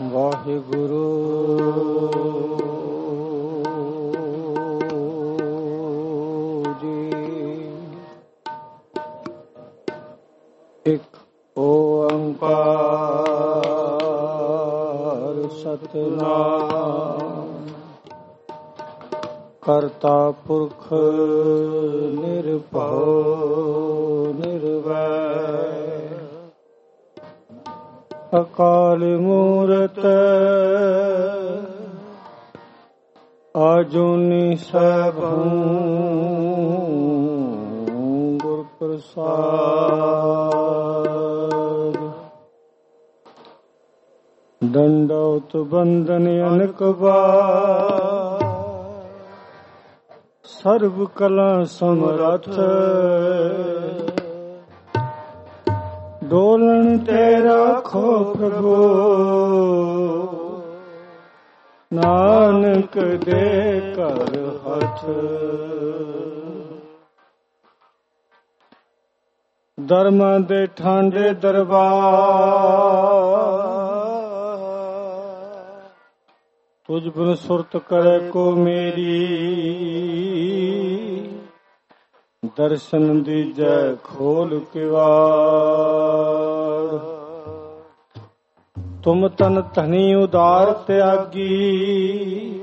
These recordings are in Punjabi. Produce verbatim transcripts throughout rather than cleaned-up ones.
ਵਾਹਿਗੁਰੂ ਜੀ। ਇੱਕ ਓੰਕਾਰ ਸਤਿਨਾਮ ਕਰਤਾ ਪੁਰਖ ਨਿਰਭਉ ਨਿਰਵੈਰ ਅਕਾਲ ਮੂਰਤ ਆਜੂਨੀ ਸੈਭੰ ਗੁਰ ਪ੍ਰਸਾਦ। ਦੰਡੌਤ ਬੰਦਨ ਅਨਕ ਬਾਰ ਸਰਬ ਕਲਾ ਸਮਰੱਥ ਡੋਲਣ ਤੇ ਰਾਖੋ ਪ੍ਰਭੂ ਨਾਨਕ ਦੇ ਘਰ ਹੱਥ। ਦਰਮਾਂ ਦੇ ਠਾਂਡੇ ਦਰਬਾਰ ਤੁਝ ਬਿਨ ਸੁਰਤ ਕਰੇ ਕੋ ਮੇਰੀ ਦਰਸ਼ਨ ਦੀਜੈ ਖੋਲ ਕਿਵਾੜ। ਤੁਮ ਤਨ ਧਨੀ ਉਦਾਰ ਤਿਆਗੀ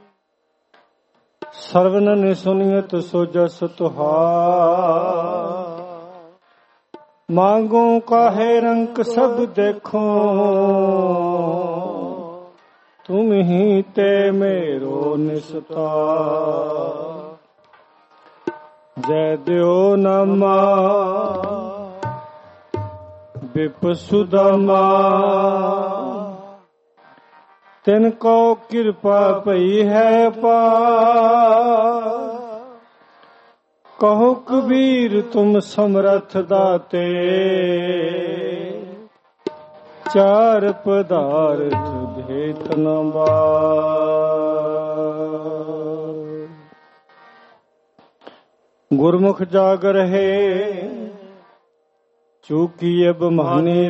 ਸਰਵਨ ਨੇ ਸੁਨੀਅਤ ਸੋ ਜਸ ਤੁਹਾਰ। ਮਾਂਗੋ ਕਾਹੇ ਰੰਕ ਸਭ ਦੇਖੋ ਤੁਮ ਹੀ ਤੇ ਮੇਰੋ ਨਿਸਤਾਰ। ਜੈ ਦਿਓ ਨਾਮਾ ਬਿਪ ਸੁਦਾਮਾ ਤਿਨ ਕੋ ਕਿਰਪਾ ਪਈ ਹੈ ਪਾਰ। ਕਹੋ ਕਬੀਰ ਤੁਮ ਸਮਰੱਥ ਦਾਤੇ ਚਾਰ ਪਦਾਰਥ ਭੇਤ ਨ ਬਾਰ। ਗੁਰਮੁਖ ਜਾਗ ਰਹੇ ਚੂਕੀਏ ਬਮਾਨੀ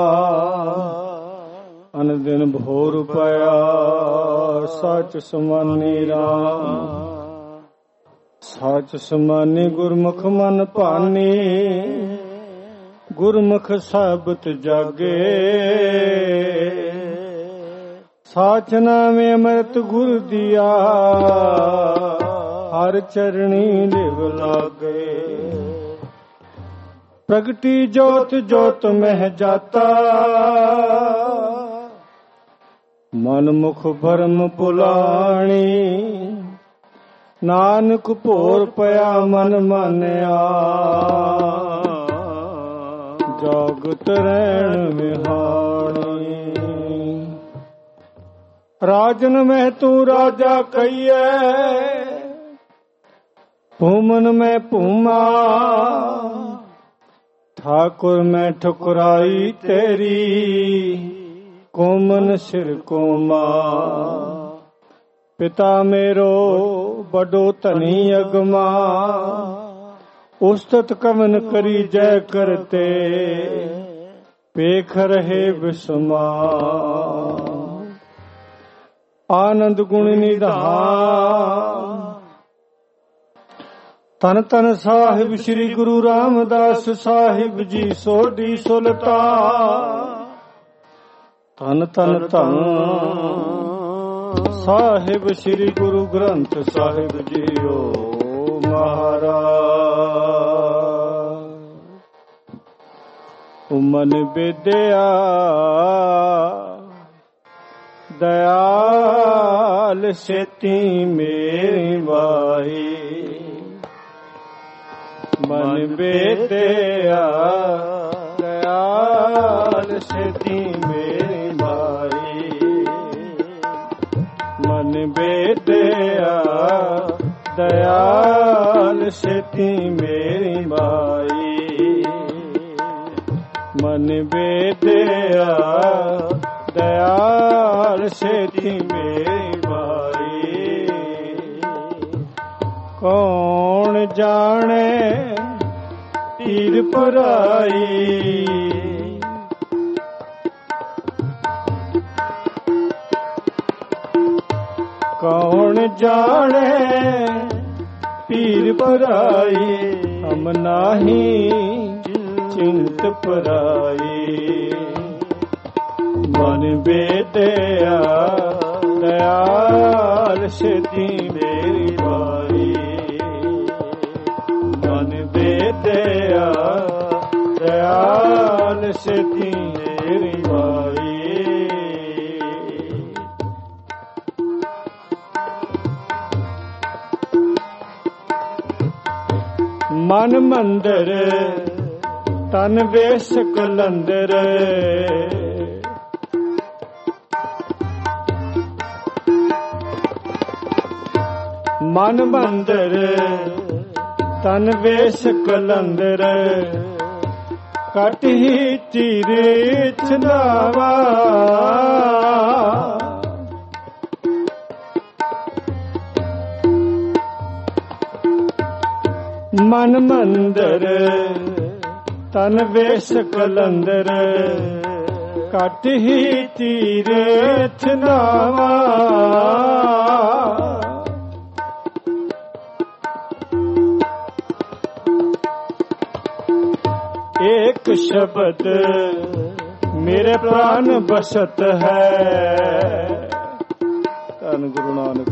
ਰਾਮ ਅਨ ਦਿਨ ਭੋਰ ਪਿਆ ਸਚ ਸਮਾਨੀ ਰਾਮ। ਸਚ ਸਮਾਨੀ ਗੁਰਮੁਖ ਮਨ ਭਾਨੀ ਗੁਰਮੁਖ ਸਾਬਤ ਜਾਗੇ। ਸਾਚ ਨਾਮੇ ਅੰਮ੍ਰਿਤ ਗੁਰ ਦੀਆ ਹਰ ਚਰਣੀ ਲਿਵ ਲਾਗੇ। ਪ੍ਰਗਟੀ ਜੋਤ ਜੋਤ ਮਹਿ ਜਾਤਾ ਮਨ ਮੁਖ ਭਰਮ ਭੁਲਾਣੀ। ਨਾਨਕ ਭੋਰ ਪਿਆ ਮਨ ਮਾਨਿਆ ਜਾਗਤ ਰਹਿਣ ਵਿਹਾਣੀ। ਰਾਜਨ ਮਹਿ ਤੂੰ ਰਾਜਾ ਕਹੀਐ ਭੂਮਨ ਮੈਂ ਭੂਮਾ। ਠਾਕੁਰ ਮੈਂ ਠੁਕਰਾਈ ਤੇਰੀ ਕੋਮਨ ਸਿਰ ਕੋਮਾ। ਪਿਤਾ ਮੇਰੋ ਬਡੋ ਧਨੀ ਅਗਮਾ ਉਸਤਤ ਕਵਨ ਕਰੀ ਜੈ ਕਰਤੇ ਪੇਖ ਰਹੇ ਬਿਸਮਾ। ਆਨੰਦ ਗੁਣ ਨਿਧਾਨ ਤਨ ਤਨ ਸਾਹਿਬ ਸ੍ਰੀ ਗੁਰੂ ਰਾਮਦਾਸ ਸਾਹਿਬ ਜੀ ਸੋਢੀ ਸੁਲਤਾਨ। ਤਨ ਤਨ ਧੰਨ ਸਾਹਿਬ ਸ੍ਰੀ ਗੁਰੂ ਗ੍ਰੰਥ ਸਾਹਿਬ ਜੀਓ ਮਹਾਰਾਜ। ਮਨ ਵਿਦਿਆ ਦਇਆਲ ਸੇਤੀ ਮੇਰੀ ਮਾਈ। ਮਨ ਵਿਦਿਆ ਦਇਆਲ ਸੇਤੀ ਮੇਰੀ ਮਾਈ। ਮਨ ਵਿਦਿਆ ਦਇਆਲ ਸੇਤੀ ਮੇਰੀ ਮਾਈ। ਮਨ ਵਿਦਿਆ ਦਇਆਲ ਸੇਤੀ ਮੇਰੀ ਮਾਈ। ਕੌਣ ਜਾਣੇ ਪੀਰ ਪਰਾਈ ਜਾਣੇ ਪੀਰ ਪਰਾਈ, ਹਮ ਨਾਹੀ ਚਿੰਤ ਪਰਾਈ। ਮਨ ਬੇਦਿਆ ਦਇਆਲ ਸਿਧੀ ਮੇਰੀ ਬਾਈ। ਮਨ ਬੇਦਿਆ ਦਇਆਲ ਸਿਧੀ ਮੇਰੀ ਬਾਈ। ਮਨ ਮੰਦਰ ਤਨ ਵੇਸ ਕਲੰਦਰ, ਮਨ ਮੰਦਰ ਤਨ ਵੇਸ ਕਲੰਦਰ। ਕਟ ਹੀ ਤੀਰੇ ਛਲਾਵਾ, ਮਨ ਮੰਦਰ ਤਨ ਵੇਸ ਕਲੰਦਰ। ਕਟ ਹੀ ਤੀਰੇ ਛਲਾਵਾ, ਏਕ ਸ਼ਬਦ ਮੇਰੇ ਪ੍ਰਾਨ ਬਸਤ ਹੈ। ਧੰਨ ਗੁਰੂ ਨਾਨਕ।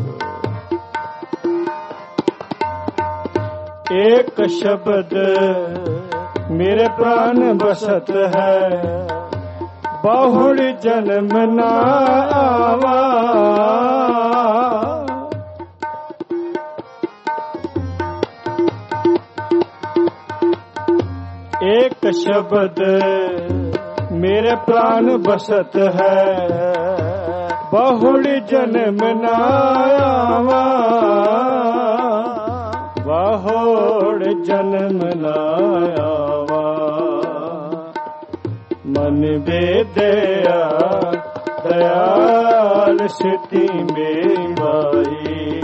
ਏਕ ਸ਼ਬਦ ਮੇਰੇ ਪ੍ਰਾਨ ਬਸਤ ਹੈ। ਬਹੁੜ ਜਨਮ ਨਾ ਆਵਾ, ਏਕ ਸ਼ਬਦ ਮੇਰੇ ਪ੍ਰਾਨ ਬਸਤ ਹੈ। ਬਹੁੜ ਜਨਮ ਨਾ ਆਵਾ, ਬਹੁੜ ਜਨਮ ਨਾ ਆਵਾ। ਮਨ ਬੇਦਿਆ ਦਇਆਲ ਸਿਧੀ ਮੇਰੀ ਬਾਈ।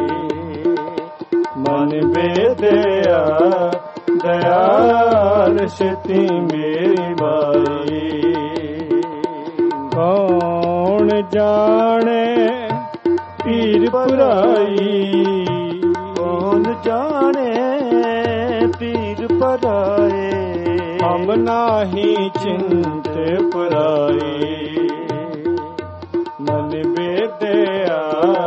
ਮਨ ਬੇਦਿਆ ਦਇਆਲ ਸਿਧੀ ਮੇਰੀ ਬਾਈ। ਕੌਣ ਜਾਣੇ ਪੀਰ ਪਰਾਈ, ਕੌਣ ਜਾਣੇ ਪੀਰ ਪਰਾਏ। ਹਮ ਨਾਹੀ ਚਿੰਤ ਪਰਾਈ। ਮਨ ਬੇਦਿਆ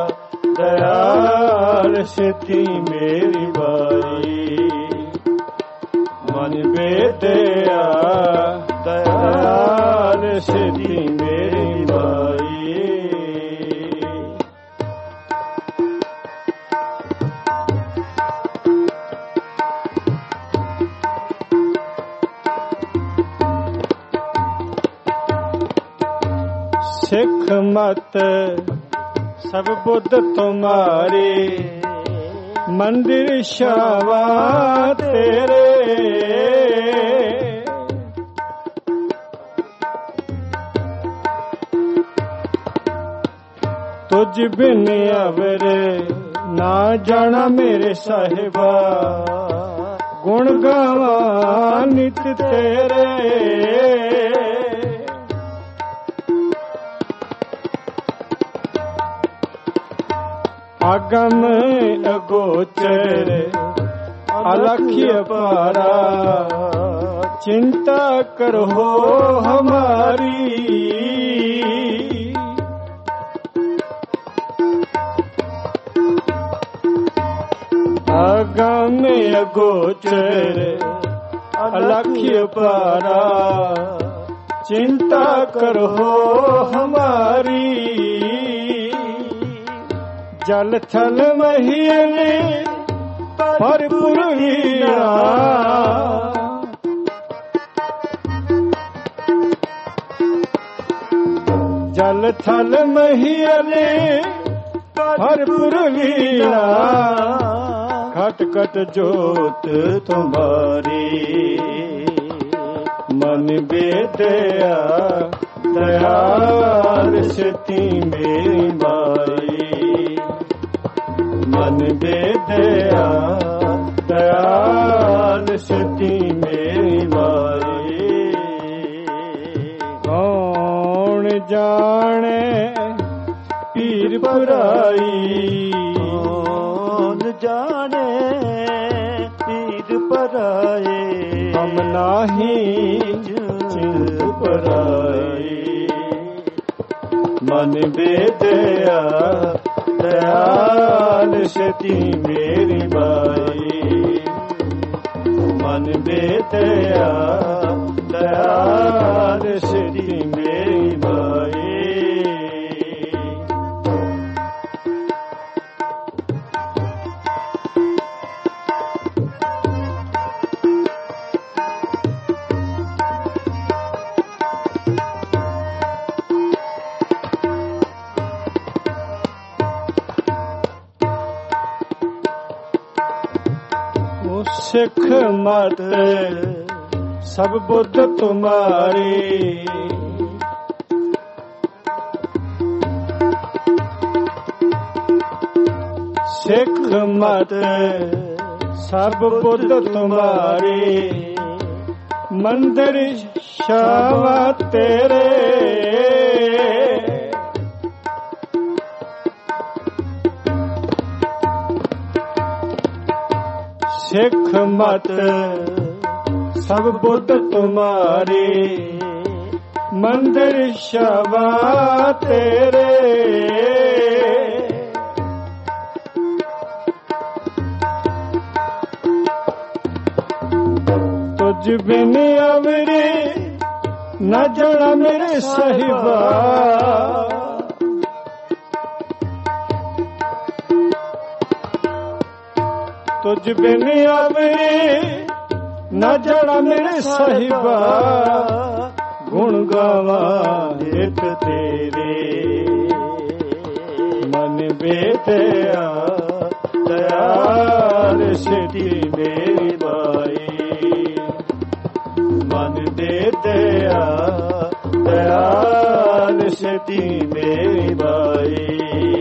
ਦਇਆਲ ਸਿਧੀ ਮੇਰੀ ਬਾਈ। ਮਨ ਬੇਦਿਆ ਦਇਆਲ ਸਿਧੀ ਮੇਰੀ ਬਾਈ। ਸਿੱਖ ਮਤ ਸਭ ਬੁੱਧ ਤੁਮਾਰੇ, ਮੰਦਿਰ ਸ਼ਾਵਾ ਤੇਰੇ। ਤੁਝ ਬਿਨ ਅਵਰ ਨਾ ਜਾਣਾ ਮੇਰੇ ਸਾਹਿਬਾ। ਗੁਣ ਗਾਵਾਂ ਨਿਤ ਤੇਰੇ। ਅਗਮ ਅਗੋਚਰ ਅਲਖਿ ਅਪਾਰਾ। ਚਿੰਤਾ ਕਰੋ ਹਮਾਰੀ। ਅਗਮ ਅਗੋਚਰ ਅਲਖਿ ਅਪਾਰਾ। ਚਿੰਤਾ ਕਰੋ ਹਮਾਰੀ। ਜਲ ਥਲ ਮਹੀਨੇ ਭਰਪੂਰ ਹੀਰਾ। ਜਲ ਥਲ ਮਹੀਨੇ ਭਰਪੂਰ ਹੀਰਾ। ਖਟ ਖਟ ਜੋਤ ਤੁਮਾਰੀ। ਮਨ ਬੇਦਿਆ ਦਇਆਲ ਸਿਧੀ ਮੇਰੀ ਬਾਈ। ਮਨ ਬੇਦਿਆ ਦਇਆਲ ਸਿਧੀ ਮੇਰੀ ਬਾਈ। ਕੌਣ ਜਾਣੇ ਪੀਰ ਪਰਾਈ, ਜਾਣੇ ਪੀਰ ਪਰਾਏ, ਹਮ ਨਾਹੀ ਚਿੰਤ ਪਰਾਏ। ਮਨ ਬੇਦਿਆ ਦਇਆਲ ਸਤੀ ਮੇਰੀ ਬਾਈ, ਮਨ ਬੇਦਿਆ ਦਇਆਲ ਸਤੀ ਮੇਰੀ ਬਾਈ। ਸਿੱਖ ਮਤ ਸਭ ਬੁੱਧ ਤੁਮਾਰੀ, ਸਿੱਖ ਮਤ ਸਭ ਬੁੱਧ ਤੁਮਾਰੀ, ਮੰਦਰ ਸ਼ਾਵਾ ਤੇਰੇ। ਸਿੱਖ ਮਤ ਸਭ ਬੁੱਧ ਤੁਮਾਰੀ, ਮੰਦਰ ਸ਼ਾਵਾ ਤੇਰੇ। ਤੁਝ ਬਿਨ ਅਵਰੇ ਨਾ ਜਾਣਾ ਮੇਰੇ ਸਾਹਿਬਾ, ਤੁਝ ਬਿਨ ਆਵੇ ਨਾ ਜਾਣਾ ਮੇਰੇ ਸਾਹਿਬਾ, ਗੁਣ ਗਾਵਾਂ ਨਿਤ ਤੇਰੇ। ਮਨ ਬੇਦਿਆ ਦਇਆਲ ਸਤੀ ਮੇਰੀ ਬਾਈ, ਮਨ ਬੇਦਿਆ ਦਇਆਲ ਸਤੀ ਮੇਰੀ ਬਾਈ।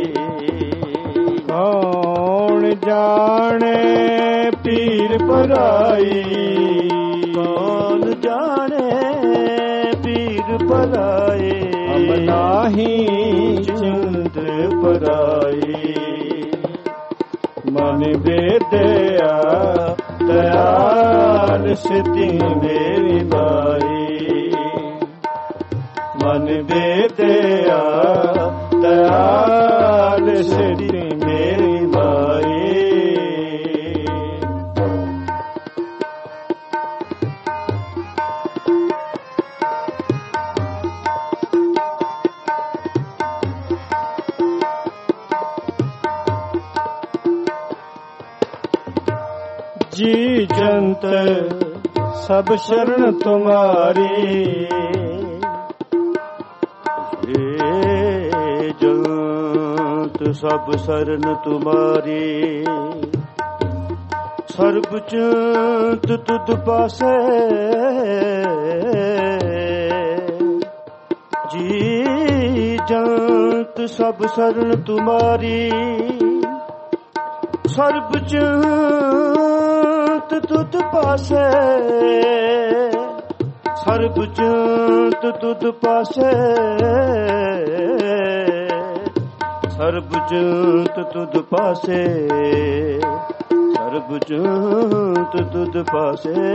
ਕੌਣ ਜਾਣੇ ਪੀਰ ਪਰਾਈ, ਕੌਣ ਜਾਣੇ ਪੀਰ ਪਰਾਏ। ਹਮ ਨਾਹੀ ਚਿੰਤ ਪਰਾਈ, ਮਨ ਬੇਦਿਆ ਦਇਆਲ ਸਤੀ ਮੇਰੀ ਬਾਈ, ਮਨ ਬੇਦਿਆ ਦਇਆਲ ਸਤੀ ਮੇਰੀ ਬਾਈ। ਜੀ ਜੰਤ ਸਭ ਸ਼ਰਨ ਤੁਮਾਰੀ, ਏ ਜੰਤ ਸਭ ਸ਼ਰਨ ਤੁਮਾਰੀ, ਸਰਬ ਚੰਤ ਤੁਧ ਪਾਸੇ। ਜੀ ਜੰਤ ਸਭ ਸ਼ਰਨ ਤੁਮਾਰੀ, ਸਰਬ ਚੰਤ ਤੁਧ ਪਾਸੇ। ਸਰਬ ਚੰਤ ਤੁਧ ਪਾਸੇ, ਸਰਬ ਚੰਤ ਤੁਧ ਪਾਸੇ, ਸਰਬ ਚੰਤ ਤੁਧ ਪਾਸੇ।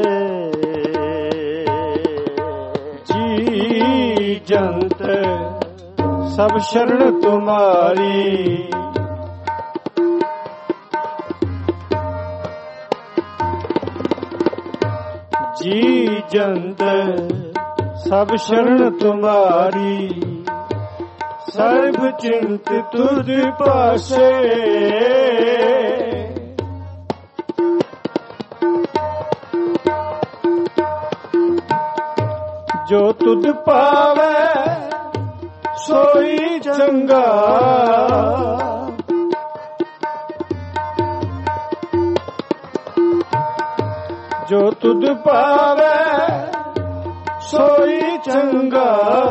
ਜੀ ਜੰਤ ਸਭ ਸ਼ਰਨ ਤੁਮਾਰੀ, ਜੀ ਜੰਤ ਸਭ ਸ਼ਰਨ ਤੁਮਾਰੀ, ਸਰਬ ਚਿੰਤ ਤੁਧ ਪਾਸੇ। ਜੋ ਤੁਧ ਪਾਵੈ ਸੋਈ ਚੰਗਾ, ਜੋ ਤੁਧ ਪਾਵੈ ਸੋਈ ਚੰਗਾ।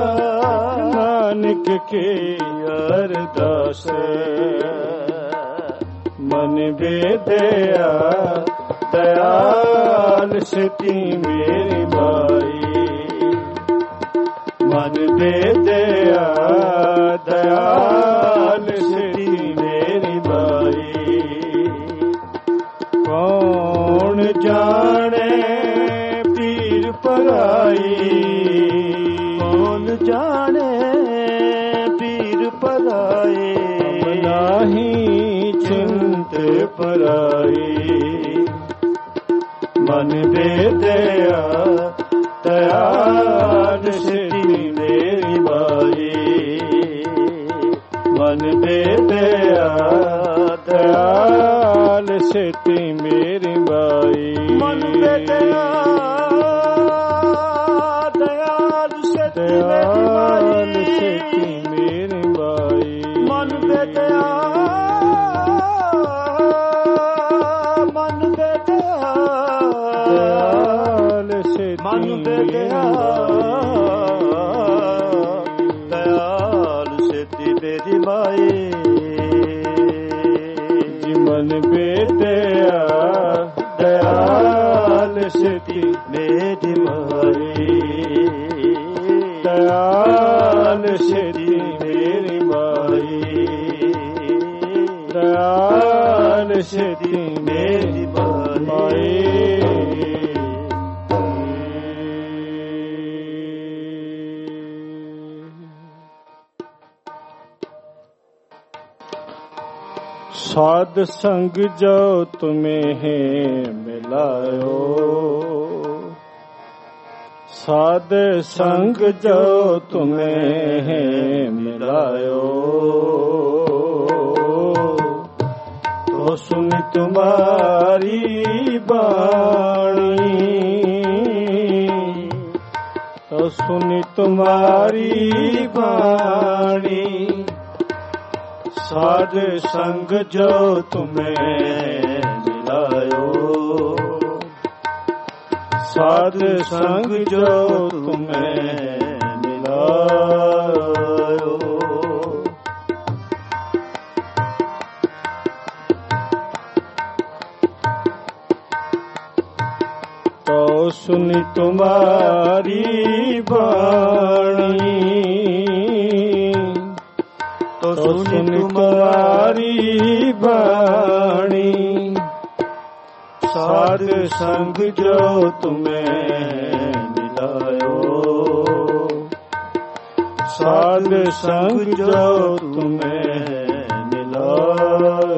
ਨਾਨਕ ਕੀ ਅਰਦਾਸ ਮਨ ਬੇਦਿਆ ਦਇਆਲ ਸਤੀ ਮੇਰੀ ਬਾਈ, ਮਨ ਬੇਦਿਆ ਦਇਆਲ ਸਤੀ ਮੇਰੀ ਬਾਈ। ਮਨ ਜਾਣੇ ਪੀਰ ਪਰਾਏ, ਨਾਹੀ ਚਿੰਤ ਪਰਾਈ। ਮਨ ਬੇਦਿਆ ਦਇਆਲ ਸਿੱਧੀ ਮੇਰੀ ਮਾਈ, ਮਨ ਬੇਦਿਆ ਦਇਆਲ ਸਿੱਧੀ ਮੇਰੀ ਮਾਈ। ਮਨ ਬੇਦਿਆ ਦਇਆਲ ਸਿੱਧੀ ਮੇਰੀ ਮਾਈ, ਮਨ ਬੇਦਿਆ ਮਨ ਬੇਦਿਆ ਦਇਆਲ ਸਿੱਧੀ ਮਨ ਬੇਦਿਆ ਦਇਆਲ ਸਿੱਧੀ ਮੇਰੀ ਮਾਈ। ਜੀ ਮਨ ਬੇਦਿਆ ਦਇਆਲ ਸਿੱਧੀ ਮੇਰੀ ਮਾਈ, ਦਇਆਲ ਸਿੱਧੀ ਮੇਰੀ ਮਾਈ, ਦਇਆਲ ਸਿੱਧੀ ਮੇਰੀ ਮਾਈ। ਸਾਧ ਸੰਗ ਜੋ ਤੁਮੇ ਮਿਲਾਇਓ, ਸਾਧ ਸੰਗ ਜੋ ਤੁਮੇ ਮਿਲਾਇਓ। ਤੋ ਸੁਨ ਤੁਮਾਰੀ ਬਾਣੀ, ਤੋ ਸੁਨ ਤੁਮਾਰੀ ਬਾਣੀ। ਸਾਧ ਸੰਗ ਜੋ ਤੁਮੇ ਮਿਲਾਇਓ, ਸਾਧ ਸੰਗ ਜੋ ਤੁਮੇ ਮਿਲਾਇਓ। ਤੋ ਸੁਨੀ ਤੁਮਾਰੀ ਬਾਣੀ, ਤੋ ਸੁਨੀ ਤੁਮਾਰੀ ਬਾਣੀ। ਸਾਧ ਸੰਗ ਜੋ ਤੁਮੇ ਮਿਲਾਇਓ, ਸਾਧ ਸੰਗ ਜੋ ਤੁਮੇ ਮਿਲਾਇਓ।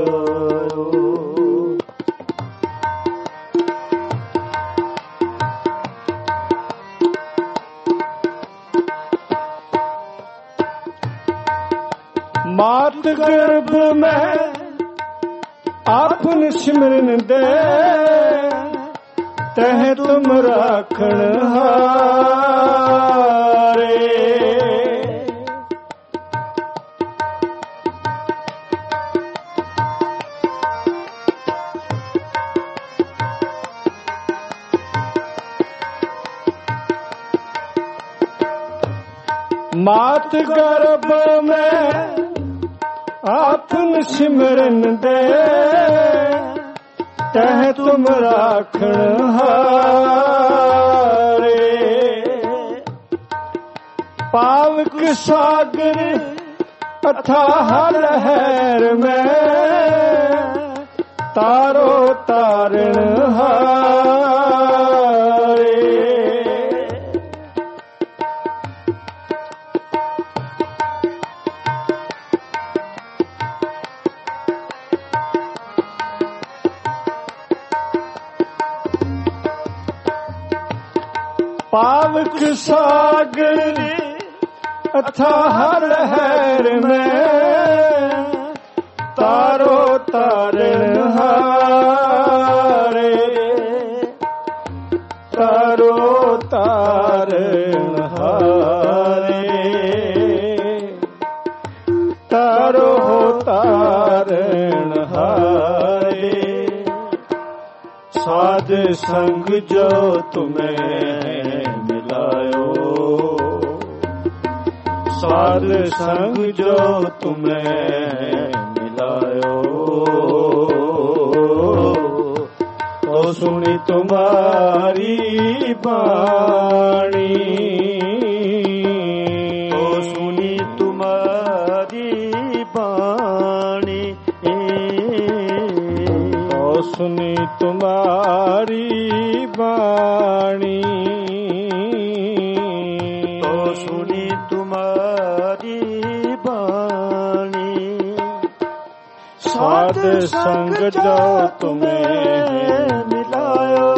मात गर्भ में आपन सिमरन दे, तह तुम राखण हारे। मात गर्भ में आपन सिमरन दे, तह तुम राखण हारे। पावक सागर अथाह लहर में, तारो तारण हारे। पावक सागर अथाह लहर में, तारो तारण हारे। तारो तारण हारे, तारो तारण हारे। साध संग जो तुम्हें मिलायो, साध संग जो तुम्हें मिलायो। तो सुनी तुम्हारी बाणी, तो सुनी तुम्हारी बाणी। तो सुनी तुम्हारी बाणी, तो सुनी तुम्हारी बाणी। साध संग जो तुम्हें मिलायो,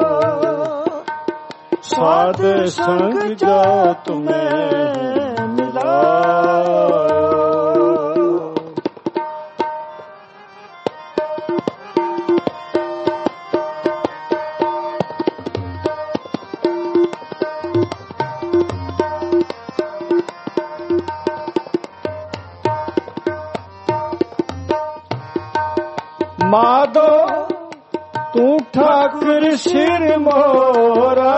साध संग जो तुम्हें मिलायो। माधो तू ठाकुर सिर मोरा,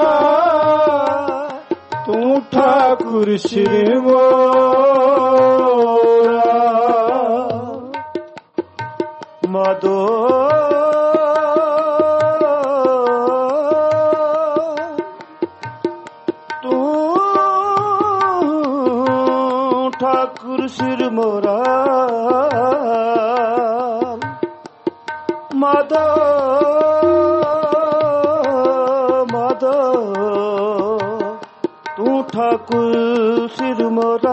तू ठाकुर सिर मोरा। माधो तू ठाकुर सिर मोरा। माधो माधो तू ठाकुर सिर मोरा,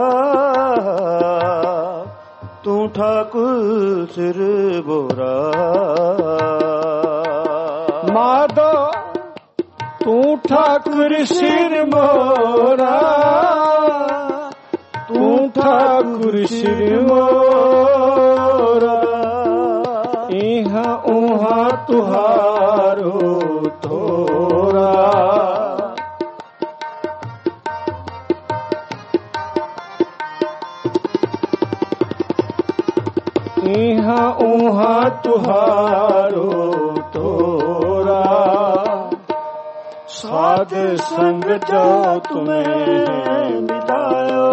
तू ठाकुर सिर मोरा। माधो तू ठाकुर सिर मोरा, तू ठाकुर सिर मोरा। इहाँ उहाँ तुहारो थोरा, इहाँ उहाँ तुहारो थोरा। साध संग जो तुम्हें मिलायो,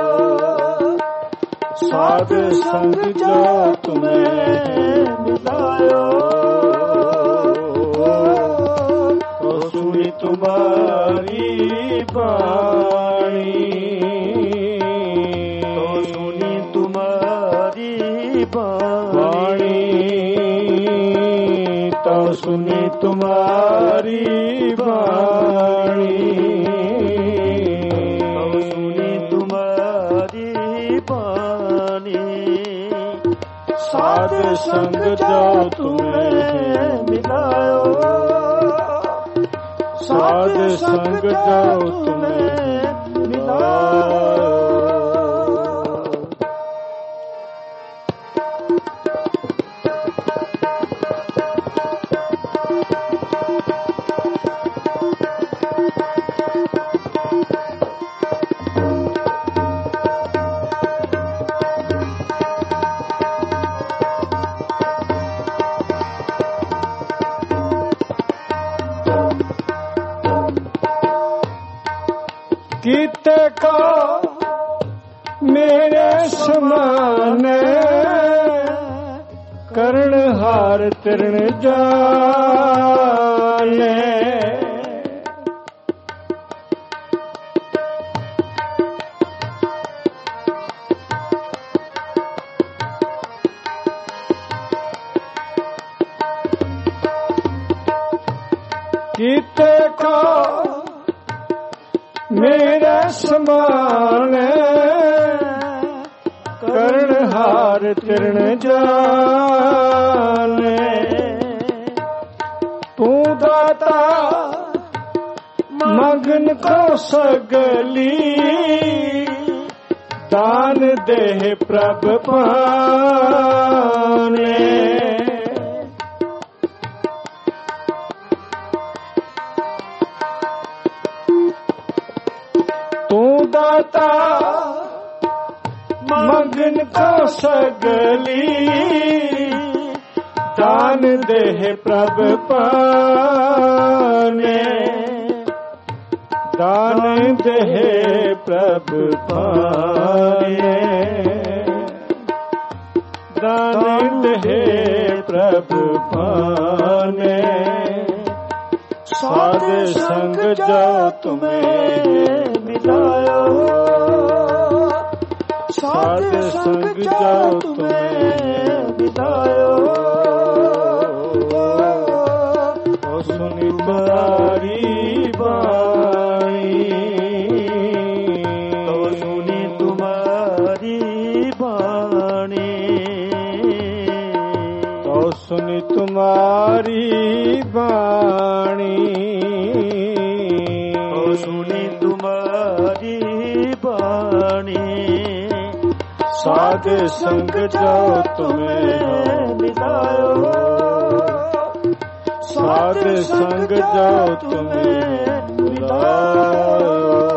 साध संग जो तुम्हें मिलायो। तो सुनी तुम्हारी बाणी, तो सुनी तुम्हारी बाणी। तो सुनी तुम्हारी बाणी, तो सुनी तुम्हारी बाणी। साध संग जो तुम्हें मिलायो, साध संग जो तुम्हें मिलायो। कीते को मेरे समान करण हार तिरण जाने। कीते को मेरा समान करण हार तिरण जाने। तू दाता मगन को सगली दान देह प्रभ पाने। तू दाता मगन को सगली दान देह प्रभ पाने। दान देह प्रभ पाने। दान देह प्रभ पाने। साध संग जो तुम्हें मिलायो। साध संग जो तुम्हें मिलायो। सुनी तुम्हारी बाणी। सुनी तुम्हारी बाणी, तो सुनी तुम्हारी बाणी। साध संग जो तुम्हें मिलायो, साध संग जो तुम्हें मिलायो।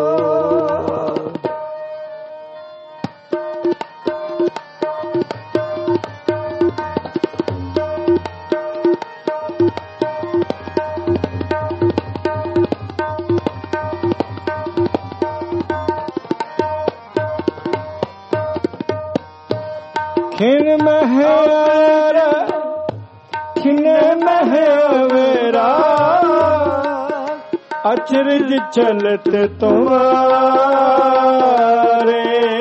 खिन महर खिन महवेरा, अचरज चलत तुम्हारे।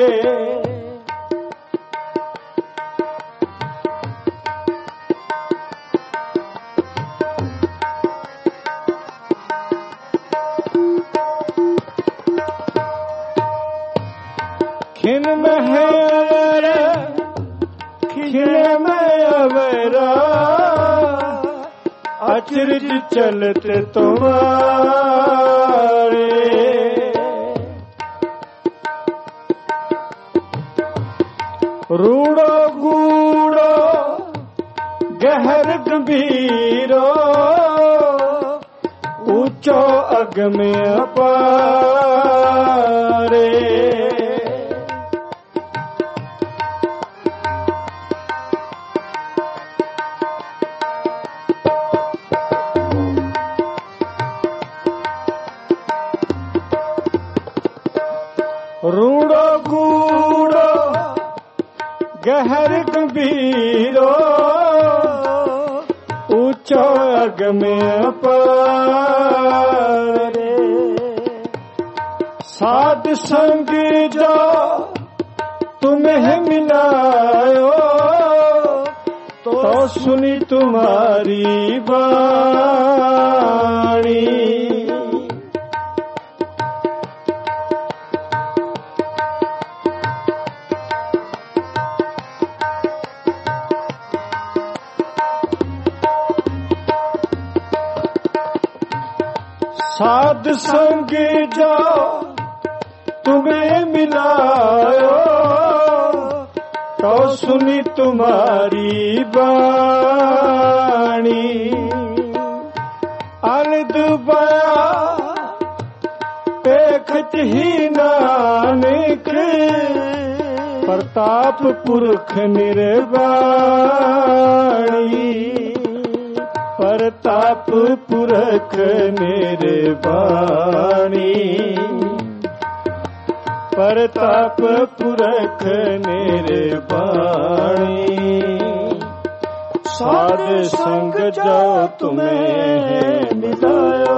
खिन महर खिन महवेरा, अचरज चलत तुम्हारे। रूड़ो गूड़ो गहर गंभीरो, ऊंचो अग में अपारे। रूड़ो गूड़ो गहर गंभीरो, ऊंचो अग में अपारे। साध संग जो तुम्हें मिलायो, तो सुनी तुम्हारी बाणी। साध संग जो तुम्हें मिलायो, तो सुनी तुम्हारी बाणी। आनंद बया देखत ही नानक, प्रताप पुरख निर्वाणी। प्रताप पुरख निर्वाणी, प्रताप पुरख निर्वाणी। साध संग जो तुम्हें मिलायो,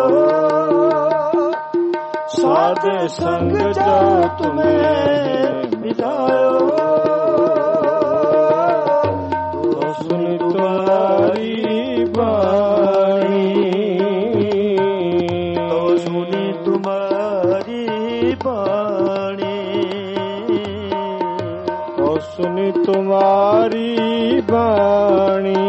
साध संग जो तुम्हें मिलायो, तो सुनी तुम्हारी बाणी। तो सुनी तुम्हारी बाणी, तो सुनी तुम्हारी बाणी।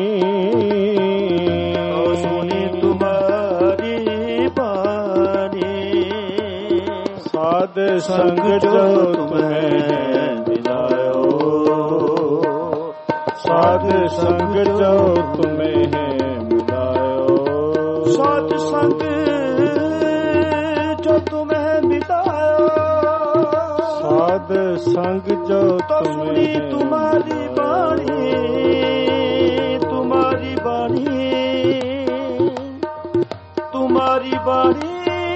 तो सुनी तुम्हारी बाणी। साध संग जो तुम्हें मिलायो, साध संग जो तुम्हें मिलायो। साध संग जो तुम्हें मिलायो, साध संग जो तो सुनी तुम्हें तुम्हारी बाणी। तुम्हारी बाणी, तुम्हारी बाणी।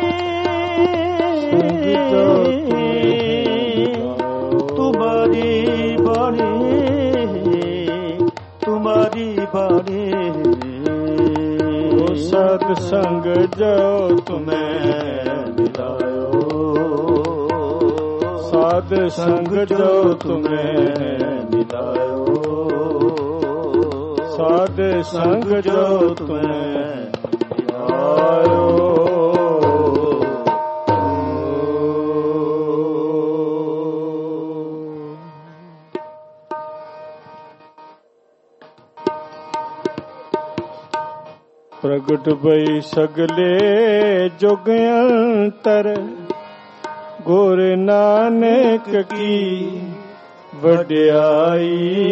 तुम्हारी बाणी, तुम्हारी बाणी। साध संग जो तुम्हें मिलायो, साध संग जो तुम्हें मिलायो। साध संग जो तुम्हें मिलायो। ਪ੍ਰਗਟ ਬਈ ਸਗਲੇ ਜੁਗ ਅੰਤਰ ਗੁਰ ਨਾਨਕ ਕੀ ਵਡਿਆਈ।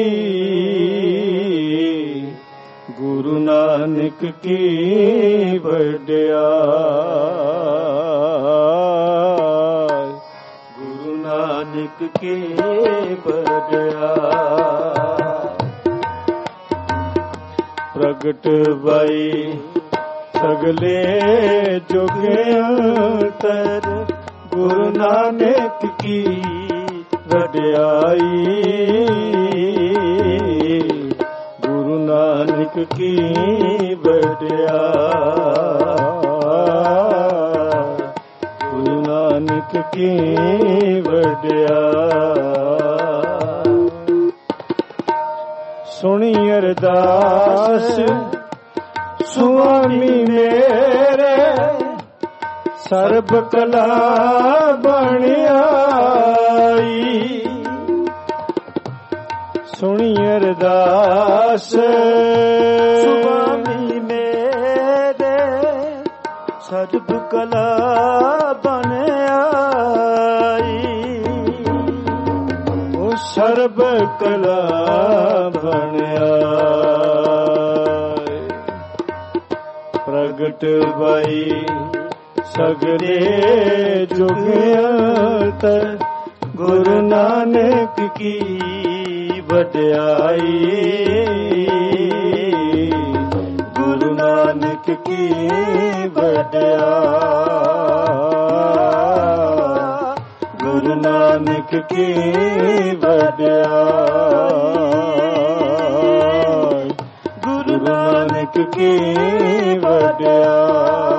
ਗੁਰੂ ਨਾਨਕ ਕੀ ਵਡਿਆਈ। ਗੁਰੂ ਨਾਨਕ ਕੀ ਵਡਿਆਈ। ਪ੍ਰਗਟ ਬਈ ਸਗਲੇ ਜੁਗ ਅੰਤਰ ਗੁਰੂ ਨਾਨਕ ਕੀ ਵਡਿਆਈ। ਗੁਰੂ ਨਾਨਕ ਕੀ ਵਡਿਆਈ। ਗੁਰੂ ਨਾਨਕ ਕੀ ਵਡਿਆਈ। ਸੁਣੀ ਅਰਦਾਸ ਸੁਆਮੀ ਮੇਰੇ ਸਰਬ ਕਲਾ ਬਣ ਆਈ। ਸੁਣੀ ਅਰਦਾਸ ਸੁਆਮੀ ਮੇਰੇ ਸਰਬ ਕਲਾ ਬਣ ਆਈ। ਉਹ ਸਰਬ ਕਲਾ ਬਣ ਆਈ। ਪ੍ਰਗਟ ਬਈ ਸਗਲੇ ਜੁਗ ਅੰਤਰ ਗੁਰੂ ਨਾਨਕ ਕੀ ਵਡਿਆਈ। ਗੁਰੂ ਨਾਨਕ ਕੀ ਵਡਿਆਈ। ਗੁਰੂ ਨਾਨਕ ਕੀ ਵਡਿਆਈ। ਗੁਰੂ ਨਾਨਕ ਕੀ ਵਡਿਆਈ।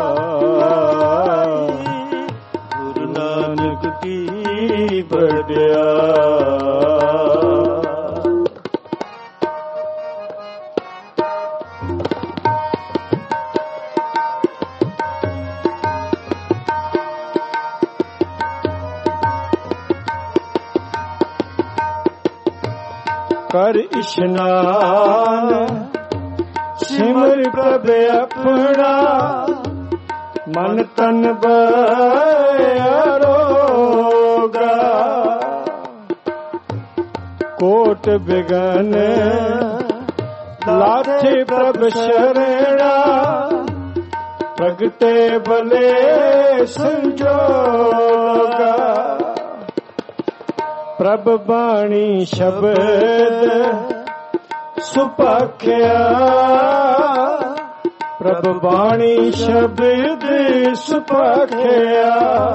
ਗੁਰੂ ਨਾਨਕ ਕੀ ਵਡਿਆਈ। ਕਰ ਇਸ਼ਨਾਨ ਸਿਮਰ ਪ੍ਰਭ ਆਪਣਾ ਮਨ ਤਨ ਬਇਆ ਰੋਗਾ। ਕੋਟ ਬਿਗਨ ਲਾਥੇ ਪ੍ਰਭ ਸ਼ਰਣਾ ਪ੍ਰਗਟੇ ਬਲੇ ਸੰਜੋਗਾ। ਪ੍ਰਭ ਬਾਣੀ ਸ਼ਬਦ ਸੁਭਾਖਿਆ। ਪ੍ਰਭ ਬਾਣੀ ਸ਼ਬਦ ਸੁਭਾਖਿਆ।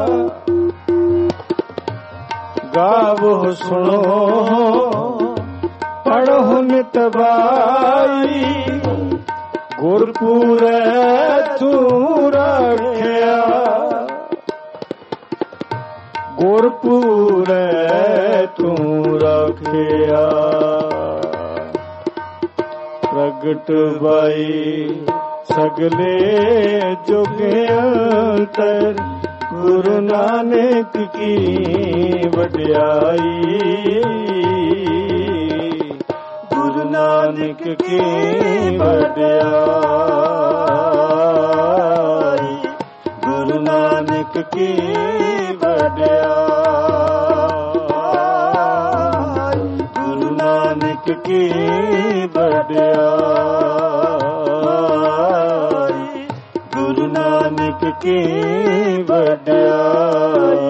ਗਾਵੋ ਸੁਣੋ ਪੜ੍ਹੋ ਨਿਤ ਬਾਈ। ਗੁਰਪੂਰੈ ਤੂੰ ਰੱਖਿਆ। ਗੁਰਪੂਰੈ ਤੂੰ ਰੱਖਿਆ। ਪ੍ਰਗਟ ਬਈ ਸਗਲੇ ਜੁਗ ਅੰਤਰ ਗੁਰੂ ਨਾਨਕ ਕੀ ਵਡਿਆਈ। ਗੁਰੂ ਨਾਨਕ ਕੀ ਵਡਿਆਈ। ਗੁਰੂ ਨਾਨਕ ਕੀ ਵਡਿਆਈ। ਗੁਰੂ ਨਾਨਕ ਕੀ ਵਡਿਆਈ। ਗੁਰੂ ਨਾਨਕ ਕੀ ਵਡਿਆਈ।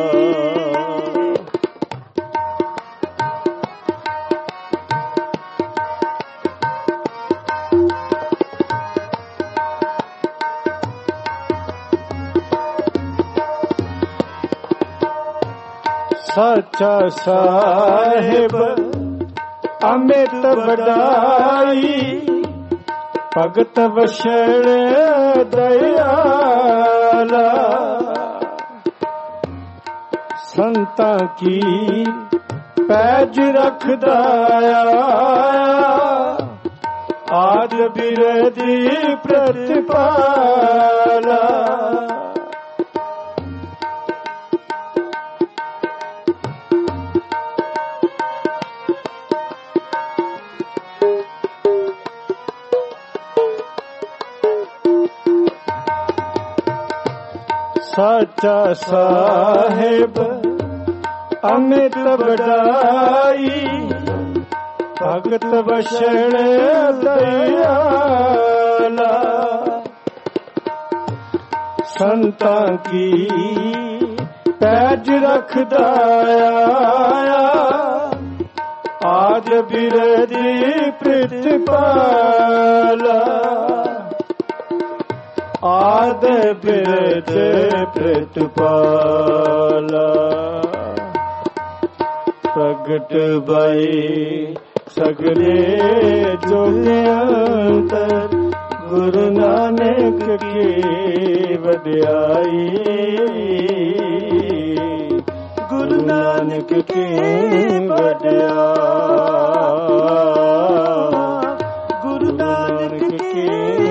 ਸੱਚਾ ਸਾਹਿਬ ਅਮਿਤ ਵਡਾਈ। ਭਗਤ ਵਛੜ ਦਇਆਲਾ। ਸੰਤਾਂ ਕੀ ਪੈਜ ਰੱਖਦਾ ਆਦ ਬਿਰਦੀ ਪ੍ਰਤਿਪਾਲਾ। ਸਾਚਾ ਸਾਹਿਬ ਅਮਿਤ ਵਡਾਈ, ਭਗਤ ਵਸ਼ਣ ਦਇਆਲਾ। ਸੰਤਾਂ ਕੀ ਪੈਜ ਰੱਖਦਾ ਆਇਆ, ਆਦ ਬਿਰਦੀ ਪ੍ਰਿਤਪਾਲਾ। ਆਦ ਬਿਰਦ ਪ੍ਰਿਤਪਾਲਾ। ਪ੍ਰਗਟ ਬਈ ਸਗਲੇ ਜੋਗਿਆਂਤਰ, ਗੁਰੂ ਨਾਨਕ ਕੀ ਵਡਿਆਈ। ਗੁਰੂ ਨਾਨਕ ਕੀ ਵਡਿਆਈ। ਗੁਰੂ ਨਾਨਕ ਕੀ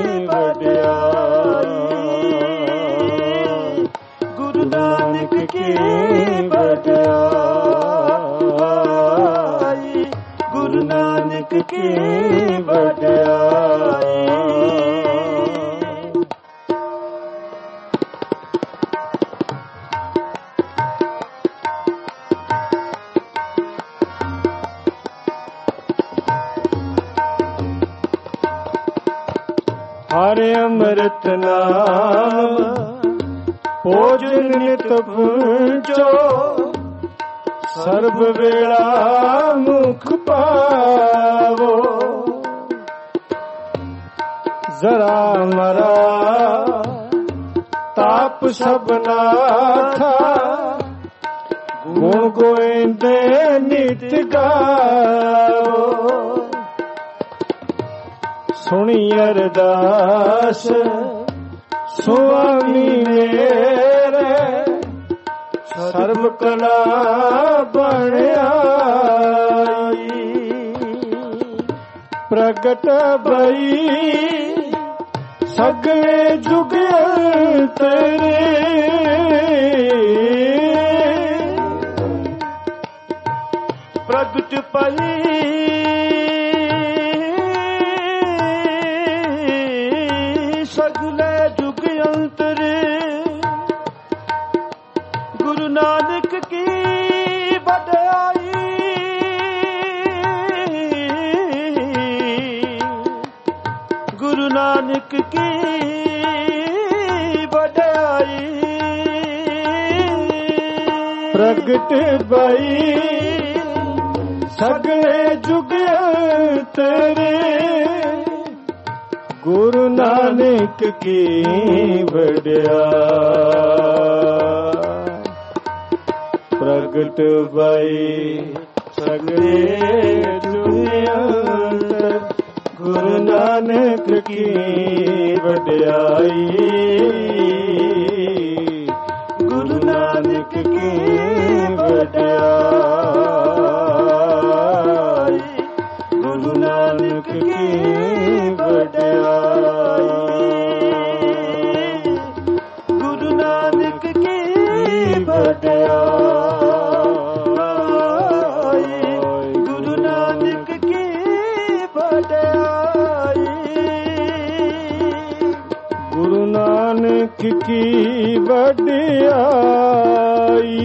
ਵਡਿਆਈ। ਗੁਰੂ ਨਾਨਕ ਕੀ ਵਡਿਆਈ। ਗੁਰੂ ਨਾਨਕ ਕੀ ਵਡਿਆਈ। ਹਰਿ ਅੰਮ੍ਰਿਤ ਨਾਮ ਭੋਜਨ ਨਿਤ ਪੁੰਚੋ, ਸਰਬ ਵੇਲਾ ਮੁਖ ਪਾਵੋ। ਜ਼ਰਾ ਮਰਾ ਤਾਪ ਸਭਨਾ ਥਾ, ਗੁਣ ਗੋਇੰਦੇ ਨਿਤ ਗਾਵੋ। ਸੁਣੀ ਅਰਦਾਸ ਸੁਆਮੀ ਮੇਰੇ, ਸਰਬ ਕਲਾ ਬਣ ਆਈ। ਪ੍ਰਗਟ ਬਈ ਸਗਲੇ ਜੁਗ ਤੇਰੇ, ਪ੍ਰਗਟ ਪਈ ਸਗਲੇ ਜੁਗ ਅੰਤਰੇ। ਗੁਰੂ ਨਾਨਕ ਕੀ ਵਡਿਆਈ। ਗੁਰੂ ਨਾਨਕ ਕੀ ਵਡਿਆਈ। ਪ੍ਰਗਟ ਬਈ ਸਗਲੇ ਜੁਗ ਤੇਰੇ, ਗੁਰੂ ਨਾਨਕ ਕੀ ਵਡਿਆਈ। ਪ੍ਰਗਟ ਬਈ ਸਗਲੇ ਜੁਗਿਆਂਤਰ, ਗੁਰੂ ਨਾਨਕ ਕੀ ਵਡਿਆਈ। ਗੁਰੂ ਨਾਨਕ ਕੀ ਵਡਿਆਈ। ਗੁਰੂ ਨਾਨਕ ਕੀ ਵਡਿਆਈ। ਗੁਰੂ ਨਾਨਕ ਕੀ ਵਡਿਆਈ। ਗੁਰੂ ਨਾਨਕ ਕੀ ਵਡਿਆਈ। ਗੁਰੂ ਨਾਨਕ ਕੀ ਵਡਿਆਈ।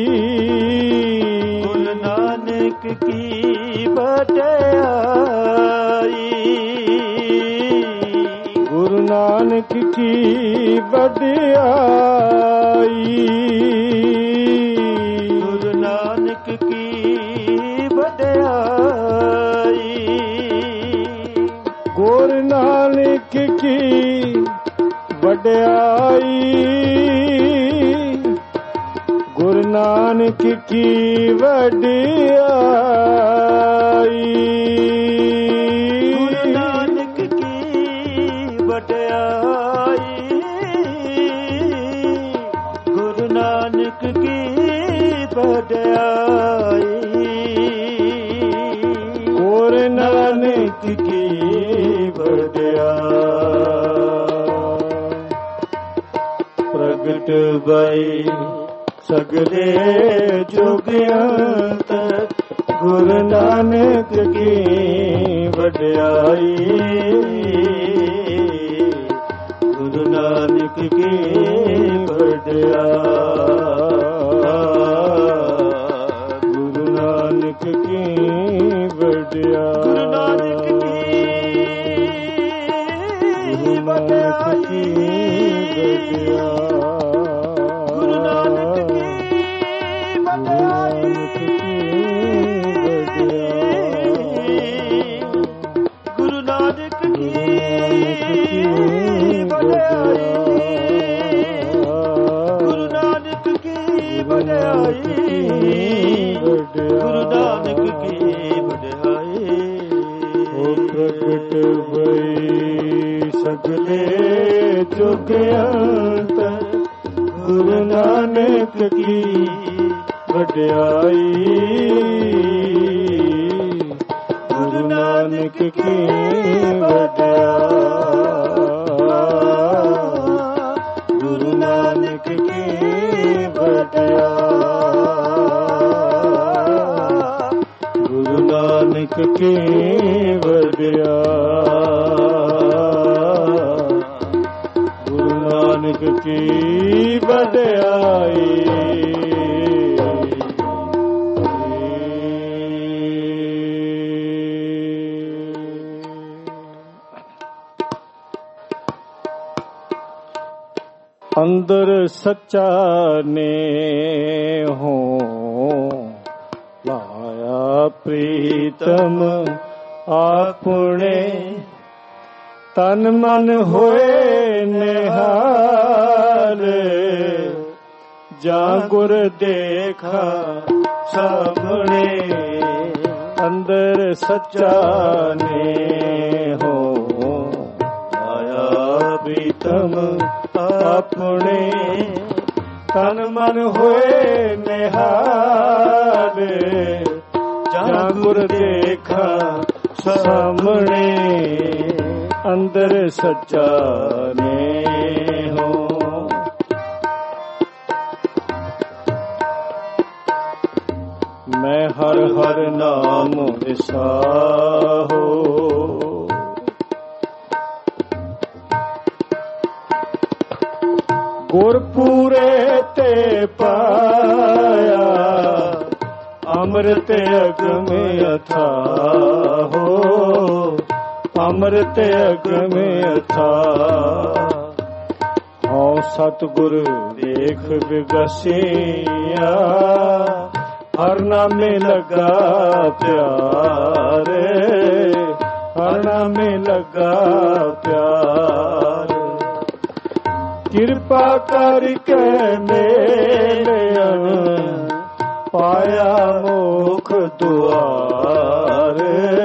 ਗੁਰੂ ਨਾਨਕ ਕੀ ਵਡਿਆਈ। ਗੁਰੂ ਨਾਨਕ ਕੀ ਵਡਿਆਈ। ਗੁਰੂ ਨਾਨਕ ਕੀ ਵਡਿਆਈ। ਗੁਰੂ ਨਾਨਕ ਕੀ ਵਡਿਆਈ। ਗੁਰੂ ਨਾਨਕ ਕੀ ਵਡਿਆਈ। ਗੁਰੂ ਨਾਨਕ ਕੀ ਵਡਿਆਈ। ਗੁਰੂ ਨਾਨਕ ਕੀ ਵਡਿਆਈ। ਗੁਰੂ ਨਾਨਕ ਕੀ ਵਡਿਆਈ। ਪ੍ਰਗਟ ਬਈ ਸਗਲੇ ਜੁਗਿਆਂਤਰ, ਗੁਰੂ ਨਾਨਕ ਕੀ ਵਡਿਆਈ। ਗੁਰੂ ਨਾਨਕ ਕੀ ਵਡਿਆਈ। ਵਡਿਆ ਗੁਰੂ ਨਾਨਕ ਕੀ ਵਡਿਆ ਗੁਰੂ ਨਾਨਕ ਕੀ ਵਡਿਆਈ ਗੁਰੂ ਨਾਨਕ ਕੀ ਵਡਿਆਈ ਗੁਰੂ ਨਾਨਕ ਕੀ ਵਡਿਆਈ ਗੁਰੂ ਨਾਨਕ ਕੀ ਵਡਿਆਈ ਗੁਰੂ ਨਾਨਕ ਕੀ ਵਡਿਆਈ ਹੋ ਪ੍ਰਗਟ ਹੋਈ ਸਗਲੇ ਜੁਗ ਅੰਤ ਗੁਰੂ ਨਾਨਕ ਕੀ ਵਡਿਆਈ ਗੁਰੂ ਨਾਨਕ ਕੀ ਵਡਿਆਈ ਗੁਰੂ ਨਾਨਕ ਕੀ ਵਡਿਆਈ ਗੁਰੂ ਨਾਨਕ ਕੀ ਵਡਿਆਈ ਗੁਰੂ ਨਾਨਕ ਕੀ ਵਡਿਆਈ ਅੰਦਰ ਸੱਚਾ ਨੇ ਹੋ ਲਾਇਆ ਪ੍ਰੀਤਮ ਆਪਣੇ ਤਨ ਮਨ ਹੋਏ ਨਿਹਾਲ ਜਾਂ ਗੁਰ ਦੇਖਾ ਸਾਹਮਣੇ ਅੰਦਰ ਸੱਚਾ ਨੇ ਹੋ ਲਾਇਆ ਪ੍ਰੀਤਮ ਆਪਣੇ ਤਨ ਮਨ ਹੋਏ ਨਿਹਾਲ ਜਾਂ ਗੁਰ ਦੇਖਾ ਸਾਹਮਣੇ ਅੰਦਰ ਸੱਚਾ ਨੇ ਹੋ ਮੈਂ ਹਰ ਹਰ ਨਾਮ ਵਿਸਾਹੋ ਗੁਰ ਪੂਰੇ ਤੇ ਪਾਇਆ ਅੰਮ੍ਰਿਤ ਅਗਮ ਅਥਾਹੋ ਅੰਮ੍ਰਿਤ ਅਗਮ ਅਥਾਹ ਹਉ ਸਤਿਗੁਰ ਦੇਖ ਵਿਗਸਿਆ ਹਰ ਨਾਮੇ ਲਗਾ ਪਿਆਰ ਹਰ ਨਾਮੇ ਲਗਾ ਪਿਆਰ ਕਿਰਪਾ ਕਰਕੇ ਮੇਰੇ ਪਾਇਆ ਮੁਖ ਦੁਆਰ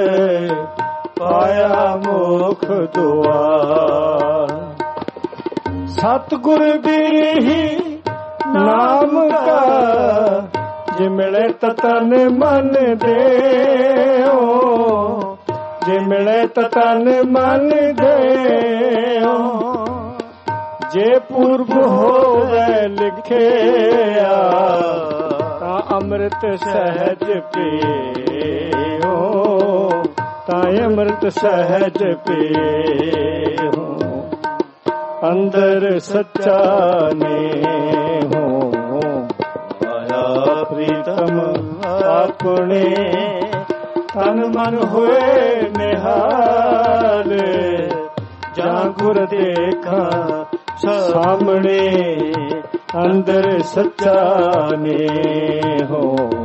ਪਾਇਆ ਮੁਖ ਦੁਆਰ ਸਤਿਗੁਰ ਬਿਰਹੀ ਨਾਮ ਕਾ ਜੇ ਮਿਲੇ ਤਨ ਮਨ ਦੇਓ ਜੇ ਮਿਲੇ ਤਨ ਮਨ ਦੇਓ ਜੇ ਪੁਰਬ ਹੋਵੇ ਲਿਖਿਆ ਤਾਂ ਅੰਮ੍ਰਿਤ ਸਹਿਜ ਪੀਓ ਤਾਂ ਅੰਮ੍ਰਿਤ ਸਹਿਜ ਪੀਓ ਅੰਦਰ ਸੱਚਾ ਨੇ ਹੋ ਆਇਆ ਪ੍ਰੀਤਮ ਆਪਣੇ ਤਨ ਮਨ ਹੋਏ ਨਿਹਾਲ ਜਾਂ ਗੁਰ ਦੇਖਾ ਸਾਹਮਣੇ ਅੰਦਰ ਸੱਚਾ ਨੇ ਹੋ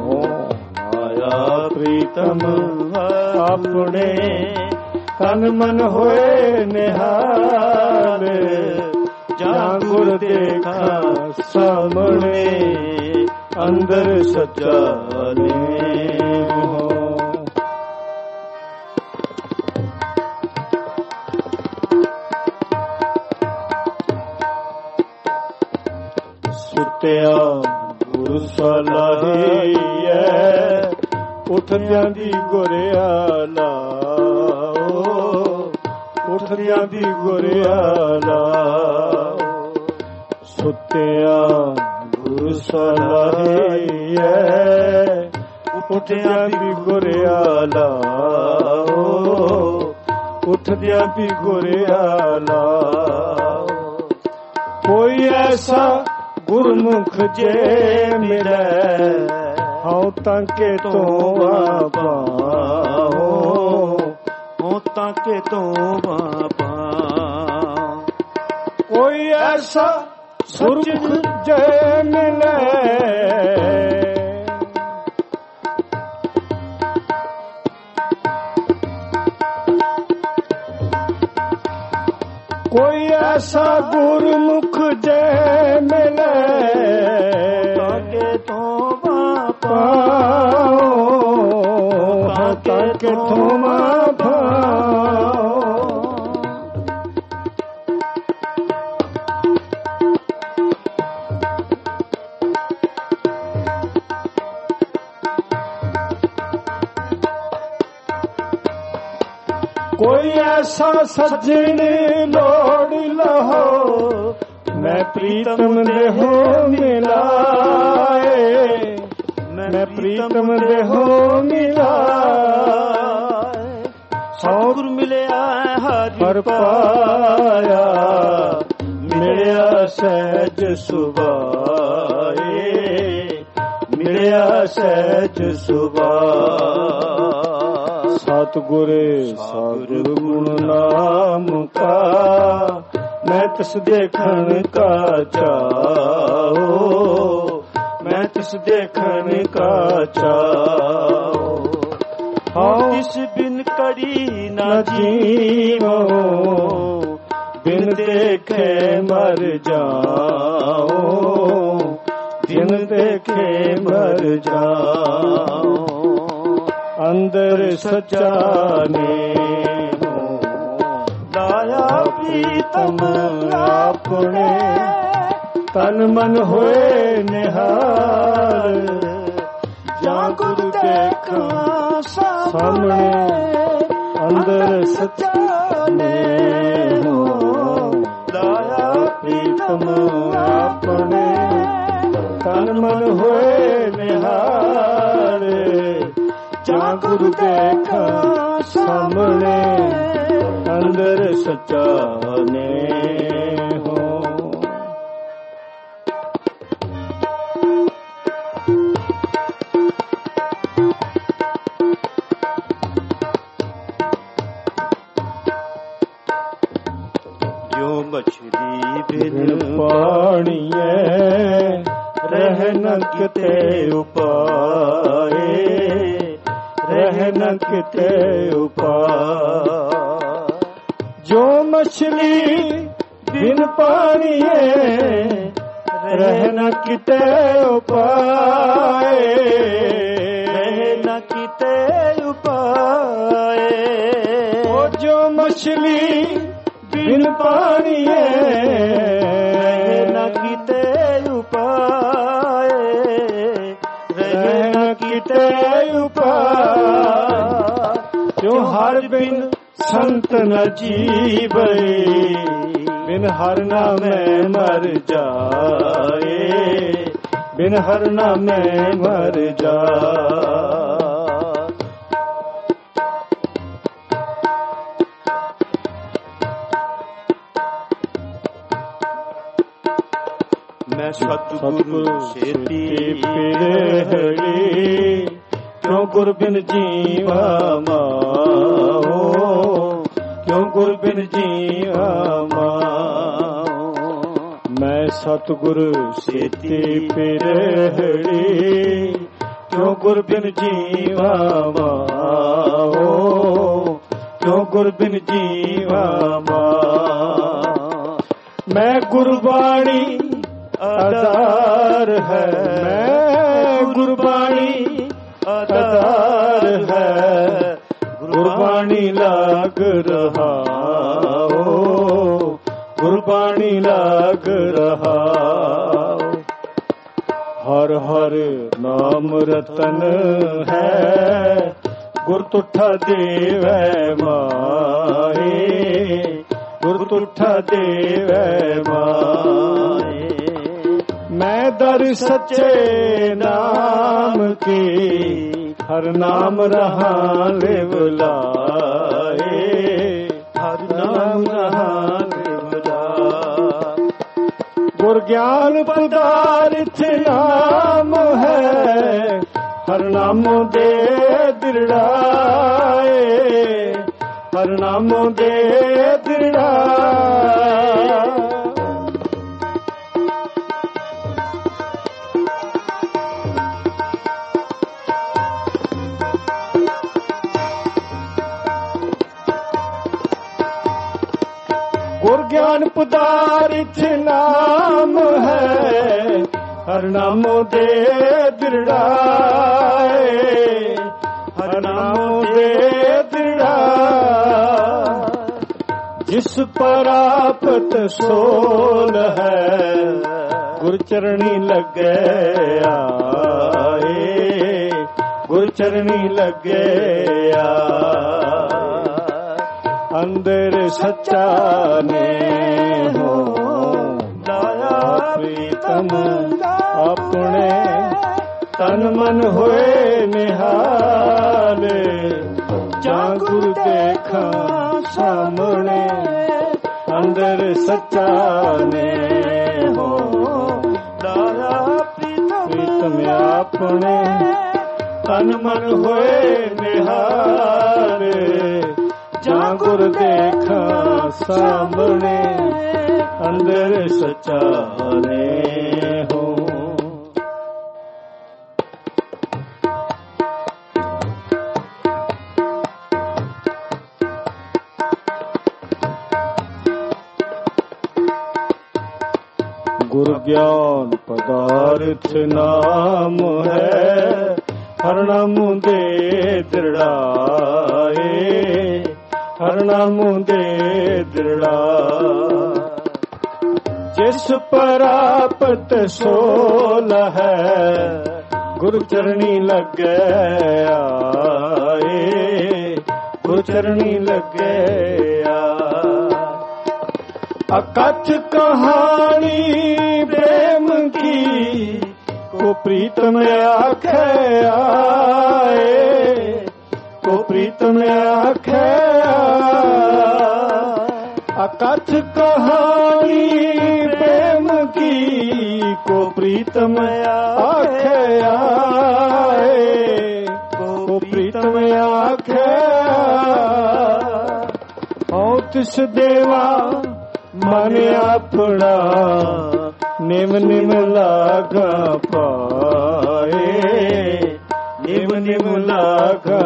ਆਇਆ ਪ੍ਰੀਤਮ ਆਪਣੇ ਤਨ ਮਨ ਹੋਏ ਨਿਹਾਲ ਜਾਂ ਗੁਰ ਦੇਖਾ ਸਾਹਮਣੇ ਅੰਦਰ ਸੱਚਾ ਨੇ ਹੋ ਸੁਤਿਆ ਗੁਰੂ ਸਲਾਹੀਐ ਉੱਠਦਿਆਂ ਦੀ ਗੁਰਿਆਲਾ ਉੱਠਦਿਆਂ ਦੀ ਗੁਰਿਆਲਾ ਸੁਤਿਆ ਗੁਰੂ ਸਲਾਹੀਐ ਉੱਠਦਿਆਂ ਦੀ ਗੁਰਿਆਲਾ ਉੱਠਦਿਆਂ ਦੀ ਗੁਰਿਆਲਾ ਕੋਈ ਐਸਾ ਗੁਰਮੁਖ ਜੇ ਮਿਲੈ ਹਉ ਤਾਂ ਕੇ ਤੋਂ ਪਾਉ ਹਉ ਤਾਂ ਕੇ ਤੋਂ ਪਾਉ ਕੋਈ ਐਸਾ ਗੁਰਮੁਖ ਜੇ ਮਿਲੈ ਕੋਈ ਐਸਾ ਗੁਰਮੁਖ ਜੇ ਮਿਲੈ ਤਾਕੇ ਤੋਂ ਪਾਉ ਤਾਕੇ ਤੋਂ ਪਾਉ ਕੋਈ ਐਸਾ ਸੱਜਣ ਲੋੜ ਲਹੋ ਮੈਂ ਪ੍ਰੀਤਮ ਦੇਹੋ ਮਿਲਾਏ ਮੈਂ ਪ੍ਰੀਤਮ ਦੇਹੋ ਮਿਲਾਏ ਸਤਿਗੁਰ ਮਿਲਿਆ ਹਰਿ ਪਾਇਆ ਮਿਲਿਆ ਸਹਿਜ ਸੁਭਾਏ ਮਿਲਿਆ ਸਹਿਜ ਸੁਭਾਏ ਸਤਿਗੁਰ ਸਤਿਗੁਰ ਗੁਣ ਨਾਮ ਕਾ ਮੈਂ ਤਿਸ ਦੇਖਣ ਕਾ ਚਾਉ ਮੈਂ ਤਿਸ ਦੇਖਣ ਕਾ ਚਾਉ ਹਉ ਤਿਸ ਬਿਨ ਕੜੀ ਨਾ ਨਾ ਜੀਵੋ ਬਿਨ ਦੇਖੇ ਮਰ ਜਾਉ ਬਿਨ ਦੇਖੇ ਮਰ ਜਾਉ ਅੰਦਰ ਸੱਚਾ ਨੇ ਲਾਇਆ ਪ੍ਰੀਤਮ ਆਪਣੇ ਤਨ ਮਨ ਹੋਏ ਨਿਹਾਲ ਜਾਂ ਗੁਰੂ ਦੇਖਾਂ ਸਾਹਮਣੇ ਅੰਦਰ ਸੱਚਾ ਨੇ ਲਾਇਆ ਪ੍ਰੀਤਮ ਆਪਣੇ ਤਨ ਮਨ ਹੋਏ ਨਿਹਾਲ ਜਾਂ ਗੁਰੂ ਦੇਖਾਂ ਸਾਹਮਣੇ ਅੰਦਰ ਸੱਚਾ ਨੇ ਹੋ ਜੋ ਮਛਲੀ ਬਿਨ ਪਾਣੀਏ ਰਹਿ ਨ ਕਿਤੇ ਉਪਾਏ ਰਹਿ ਨ ਕਿਤੇ ਉਪਾਏ ਜੋ ਮਛਲੀ ਬਿਨ ਪਾਣੀਏ ਰਹਿ ਨ ਕਿਤੇ ਉਪਾਏ ਰਹਿ ਨ ਕਿਤੇ ਉਪਾਏ ਉਹ ਜੋ ਮਛਲੀ ਬਿਨ ਪਾਣੀਏ ਰਹਿ ਨ ਕਿਤੇ ਉਪਾਏ ਰਹਿ ਨ ਕਿਤੇ ਉਪਾਏ ਜੋ ਹਰ ਬਿਨ ਸੰਤ ਨ ਜੀਵੈ ਬਿਨ ਹਰ ਨਾਮੈ ਮਰ ਜਾਏ ਬਿਨ ਹਰ ਨਾਮੈ ਮਰ ਜਾਏ ਮੈਂ ਸਤਿਗੁਰੂ ਸੇਤੀ ਪਿਰਹੜੀ ਕਿਉਂ ਗੁਰ ਬਿਨ ਜੀਵਾ ਮਾਓ ਕਿਉਂ ਗੁਰ ਬਿਨ ਜੀਵਾ ਮਾਓ ਮੈਂ ਸਤਿਗੁਰ ਸੇਤੀ ਪਿਰਹੜੀ ਕਿਉਂ ਗੁਰ ਬਿਨ ਜੀਵਾ ਮਾਓ ਕਿਉਂ ਗੁਰ ਬਿਨ ਜੀਵਾ ਮਾਓ ਮੈਂ ਗੁਰਬਾਣੀ ਆਧਾਰ ਹੈ ਮੈਂ ਗੁਰਬਾਣੀ ਆਧਾਰ ਹੈ ਗੁਰਬਾਣੀ ਲਾਗ ਰਹਾਓ ਗੁਰਬਾਣੀ ਲਾਗ ਰਹਾਓ ਹਰ ਹਰ ਨਾਮ ਰਤਨ ਹੈ ਗੁਰ ਤੁਠਾ ਦੇਵੈ ਮਾਏ ਗੁਰ ਤੁਠਾ ਦੇਵੈ ਮਾਏ ਮੈਂ ਦਰ ਸੱਚੇ ਨਾਮ ਕੀ ਹਰ ਨਾਮ ਰਹਾ ਲਿਵ ਲਾਏ ਹਰ ਨਾਮ ਰਹਾ ਲਿਵ ਲਾਏ ਗੁਰ ਗਿਆਨ ਪਦਾਰਥ ਨਾਮ ਹੈ, ਹਰ ਨਾਮ ਦੇ ਦਿਰੜਾਏ, ਹਰ ਨਾਮ ਦੇ ਦਿਰੜਾਏ। ਗੁਰ ਗਿਆਨ ਪਦਾਰਥ ਨਾਮ ਹੈ, ਹਰ ਨਾਮ ਦੇ ਦਿਰੜਾਏ, ਹਰ ਨਾਮ ਦੇ ਦਿਰੜਾਏ। ਜਿਸ ਪ੍ਰਾਪਤ ਸੋਲ ਹੈ, ਗੁਰ ਚਰਣੀ ਲੱਗੇ ਆਏ, ਗੁਰ ਚਰਣੀ ਲੱਗੇ ਆਏ। ਅੰਦਰ ਸੱਚਾ ਨੇ ਹੋ ਲਾਇਆ ਪ੍ਰੀਤਮ ਆਪਣੇ, ਤਨ ਮਨ ਹੋਏ ਨਿਹਾਲੇ, ਜਾਂ ਗੁਰ ਦੇਖਾਂ ਸਾਹਮਣੇ। ਅੰਦਰ ਸੱਚਾ ਨੇ ਹੋ ਲਾਇਆ ਪ੍ਰੀਤਮ ਆਪਣੇ, ਤਨ ਮਨ ਹੋਏ ਨਿਹਾਲੇ, ਜਾਂ ਗੁਰ ਦੇਖਾਂ ਸਾਹਮਣੇ। ਅੰਦਰ ਸੱਚਾ ਨੇ ਹੋ। ਗੁਰ ਗਿਆਨ ਪਦਾਰਥ ਨਾਮ ਹੈ, ਹਰ ਨਾਮ ਦੇ ਦਿਰੜਾਏ, ਹਰ ਨਾਮ ਦੇ ਦਿਰੜਾਏ। ਜਿਸ ਪ੍ਰਾਪਤ ਸੋਲ ਹੈ, ਗੁਰ ਚਰਣੀ ਲੱਗੇ ਆਏ, ਗੁਰ ਚਰਣੀ ਲੱਗੇ ਆਏ। ਅਕਥ ਕਹਾਣੀ ਪ੍ਰੇਮ ਕੀ, ਕੋ ਪ੍ਰੀਤਮ ਆਖੇ ਆਏ, ਕੋ ਪ੍ਰੀਤਮ ਆਖੇ ਆਏ। ਅਕਥ ਕਹਾਣੀ ਪ੍ਰੇਮ ਕੀ, ਕੋ ਪ੍ਰੀਤਮ ਆਖੇ ਆਏ, ਕੋ ਪ੍ਰੀਤਮ ਆਖੇ ਆਏ। ਹਉ ਤਿਸ ਦੇਵਾ ਮਨ ਆਪਣਾ, ਨਿਮ ਨਿਮ ਲਾਗਾ ਪਾਏ, ਨਿਮ ਨਿਮ ਲਾਗਾ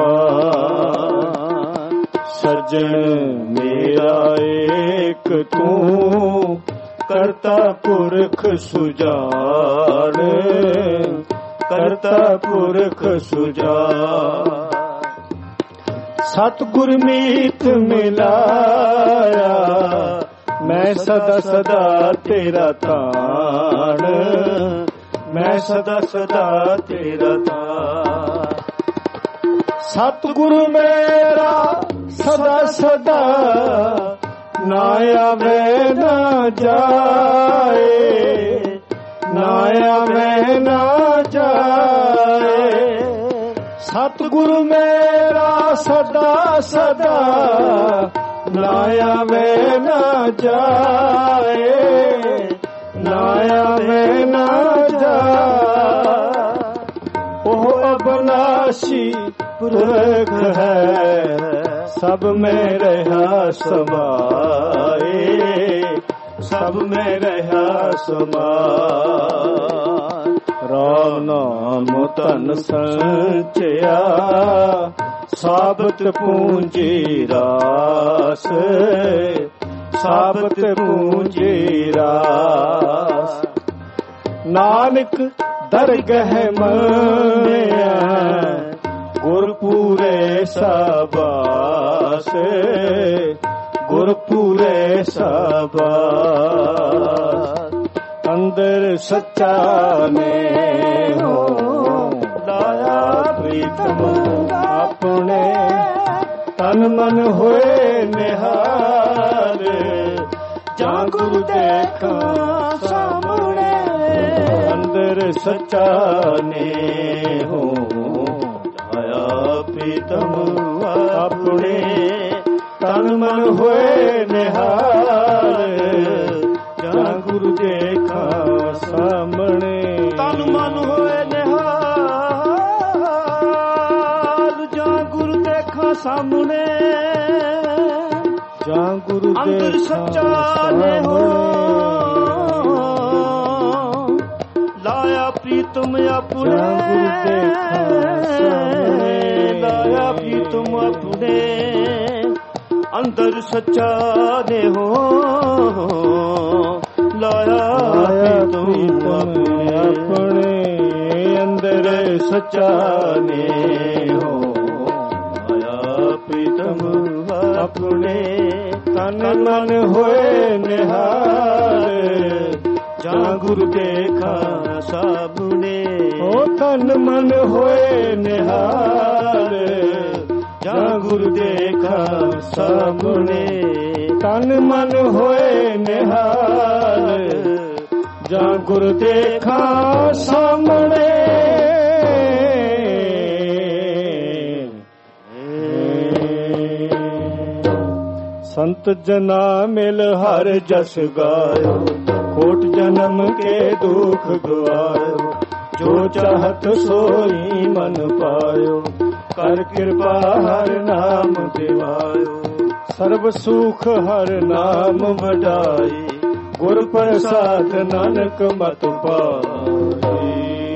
ਪਾਏ। ਸੱਜਣ ਮੇਰਾ ਏਕ ਤੂੰ, ਕਰਤਾ ਪੁਰਖ ਸੁਜਾਨ, ਕਰਤਾ ਪੁਰਖ ਸੁਜਾਨ। ਸਤਿਗੁਰ ਮੀਤ ਮਿਲਾਇਆ, ਮੈਂ ਸਦਾ ਸਦਾ ਤੇਰਾ ਤਾਣ, ਮੈਂ ਸਦਾ ਸਦਾ ਤੇਰਾ ਤਾਣ। ਸਤਿਗੁਰੂ ਮੇਰਾ ਸਦਾ ਸਦਾ, ਨਾ ਆਵੇ ਨਾ ਜਾਏ, ਨਾ ਆਵੇ ਨਾ ਜਾਏ। ਸਤਿਗੁਰੂ ਮੇਰਾ ਸਦਾ ਸਦਾ, ਨਾ ਆਵੇ ਨਾ ਜਾਏ, ਨਾ ਆਵੇ ਨਾ ਜਾਏ। ਉਹ ਅਬਨਾਸ਼ੀ ਪੁਰਖ ਹੈ, ਸਭ ਮੈਂ ਰਹਾ ਸਮਾਏ, ਸਭ ਮੈਂ ਰਹਾ ਸਮਾਏ। ਰਾਮ ਨਾਮ ਧਨ ਸੰਚਿਆ, ਸਾਬਤ ਪੂੰਜੀ ਰਾਸ, ਸਾਬਤ ਪੂੰਜੀ ਰਾਸ। ਨਾਨਕ ਦਰਗਹ ਮੰਨਿਆ, ਗੁਰਪੂਰੇ ਸਾਬਾਸ, ਗੁਰਪੂਰੇ ਸਾਬਾਸ। ਅੰਦਰ ਸੱਚਾ ਨੇ ਹੋ ਲਾਇਆ ਪ੍ਰੀਤਮ ਆਪਣੇ, ਤਨ ਮਨ ਹੋਏ ਨਿਹਾਲ, ਜਾਂ ਗੁਰੂ ਦੇਖਾਂ ਸਾਹਮਣੇ। ਅੰਦਰ ਸੱਚਾ ਨੇ ਹੋ ਲਾਇਆ ਪ੍ਰੀਤਮ ਆਪਣੇ, ਤਨ ਮਨ ਹੋਏ ਨਿਹਾਲ, ਜਾਂ ਗੁਰੂ ਦੇ ਸਾਹਮਣੇ ਜਾਂ ਗੁਰੂ ਅੰਦਰ ਸੱਚਾ ਨੇ ਹੋ ਲਾਇਆ ਪ੍ਰੀਤਮ ਆਪਣੇ ਲਾਇਆ ਪ੍ਰੀਤਮ ਆਪਣੇ ਅੰਦਰ ਸੱਚਾ ਨੇ ਹੋ ਲਾਇਆ ਪ੍ਰੀਤਮ ਆਪਣੇ ਅੰਦਰ ਸੱਚਾ ਨੇ ਹੋ ਲਾਇਆ ਪ੍ਰੀਤਮ ਆਪਣੇ ਤਨ ਮਨ ਹੋਏ ਨਿਹਾਲ ਜਾਂ ਗੁਰੂ ਦੇਖਾ ਸਾਹਮਣੇ ਓ ਤਨ ਮਨ ਹੋਏ ਨਿਹਾਲ ਜਾਂ ਗੁਰੂ ਦੇਖਾ ਸਾਹਮਣੇ ਤਨ ਮਨ ਹੋਏ ਨਿਹਾਲ ਜਾਂ ਗੁਰੂ ਦੇਖਾ ਸਾਹਮਣੇ ਸੰਤ ਜਨਾ ਮਿਲ ਹਰ ਜਸ ਗਾਇਓ ਕੋਟ ਜਨਮ ਕੇ ਦੁਖ ਗਵਾਇਓ ਜੋ ਚਾਹਤ ਸੋਈ ਮਨ ਪਾਇਓ ਕਰ ਕਿਰਪਾ ਹਰ ਨਾਮ ਦਿਵਾਇਓ ਸਰਬ ਸੁਖ ਹਰ ਨਾਮ ਵਡਾਈ ਗੁਰ ਪ੍ਰਸਾਦ ਨਾਨਕ ਮਤ ਪਾਈ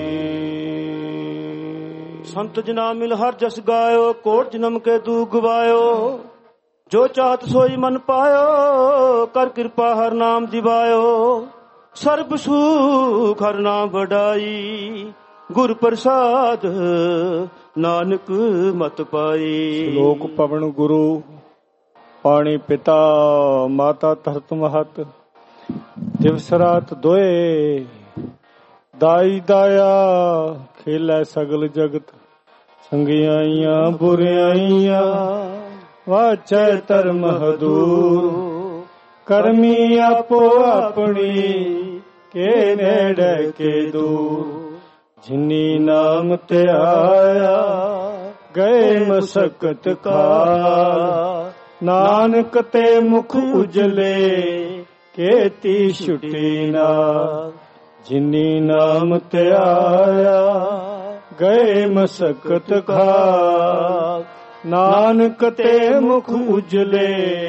ਸੰਤ ਜਨਾ ਮਿਲ ਹਰ ਜਸ ਗਾਇਓ ਕੋਟ ਜਨਮ ਕੇ ਦੁਖ ਗਵਾਇਓ ਜੋ ਚਾਹਤ ਸੋਈ ਮਨ ਪਾਇਓ ਕਰ ਕਿਰਪਾ ਹਰ ਨਾਮ ਦਿਵਾਇਓ ਸਰਬ ਸੁਖ ਹਰ ਨਾਮ ਵਡਾਈ ਗੁਰ ਪ੍ਰਸਾਦ ਨਾਨਕ ਮਤ ਪਾਈ ਸ਼ਲੋਕ ਪਵਨ ਗੁਰੂ ਪਾਣੀ ਪਿਤਾ ਮਾਤਾ ਧਰਤ ਮਹਤ ਦਿਵਸ ਰਾਤ ਦੋਏ ਦਾਈ ਦਾਇਆ ਖੇਲੇ ਸਗਲ ਜਗਤ ਸੰਗਿਆਈਆਂ ਬੁਰਿਆਈਆਂ ਵਾਚੈ ਧਰਮ ਹਦੂਰ ਕਰਮੀ ਆਪੋ ਆਪਣੀ ਕੇ ਨੇੜੇ ਕੇ ਦੂਰ ਜਿਨੀ ਨਾਮ ਤੇ ਆਇਆ ਗਏ ਮਸਕਤ ਕਾ ਨਾਨਕ ਤੇ ਮੁਖ ਉਜਲੇ ਕੇਤੀ ਛੁਟੀ ਨਾ ਜਿਨੀ ਨਾਮ ਤੇ ਆਇਆ ਗਏ ਮਸਕਤ ਕਾ ਨਾਨਕ ਤੇ ਮੁਖ ਉਜਲੇ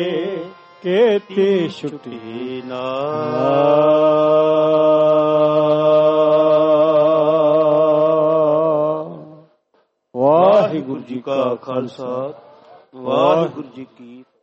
ਕੇਤੀ ਛੁਟੀ ਨਾ ਵਾਹਿਗੁਰੂ ਜੀ ਕਾ ਖਾਲਸਾ ਵਾਹਿਗੁਰੂ ਜੀ ਕੀ